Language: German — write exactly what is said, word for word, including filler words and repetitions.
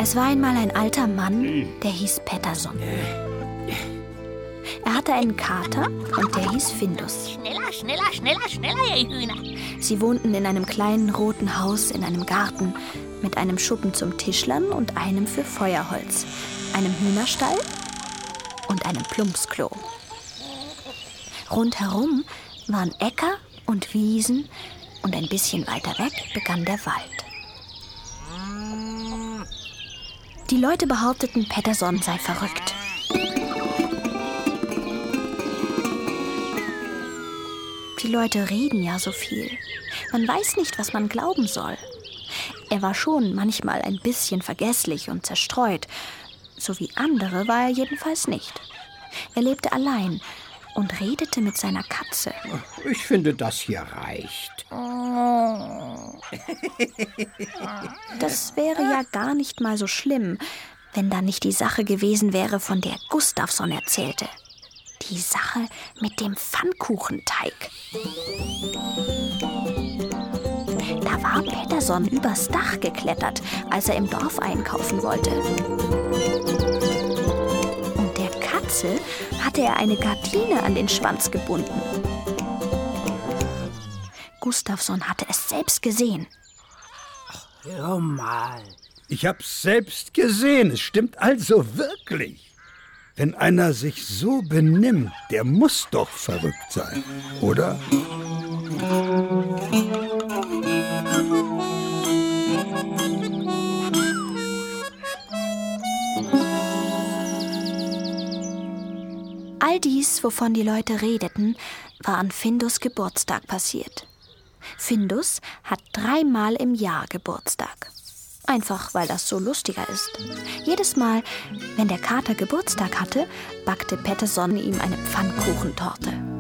Es war einmal ein alter Mann, der hieß Petterson. Er hatte einen Kater und der hieß Findus. Schneller, schneller, schneller, schneller, ihr Hühner. Sie wohnten in einem kleinen roten Haus in einem Garten mit einem Schuppen zum Tischlern und einem für Feuerholz, einem Hühnerstall und einem Plumpsklo. Rundherum waren Äcker und Wiesen und ein bisschen weiter weg begann der Wald. Die Leute behaupteten, Petterson sei verrückt. Die Leute reden ja so viel. Man weiß nicht, was man glauben soll. Er war schon manchmal ein bisschen vergesslich und zerstreut. So wie andere war er jedenfalls nicht. Er lebte allein und redete mit seiner Katze. Ich finde, das hier reicht. Das wäre ja gar nicht mal so schlimm, wenn da nicht die Sache gewesen wäre, von der Gustafsson erzählte. Die Sache mit dem Pfannkuchenteig. Da war Petterson übers Dach geklettert, als er im Dorf einkaufen wollte. Und der Katze hatte er eine Gardine an den Schwanz gebunden. Gustafsson hatte es selbst gesehen. Hör mal. Ich hab's selbst gesehen. Es stimmt also wirklich. Wenn einer sich so benimmt, der muss doch verrückt sein, oder? All dies, wovon die Leute redeten, war an Findus Geburtstag passiert. Findus hat dreimal im Jahr Geburtstag. Einfach, weil das so lustiger ist. Jedes Mal, wenn der Kater Geburtstag hatte, backte Petterson ihm eine Pfannkuchentorte.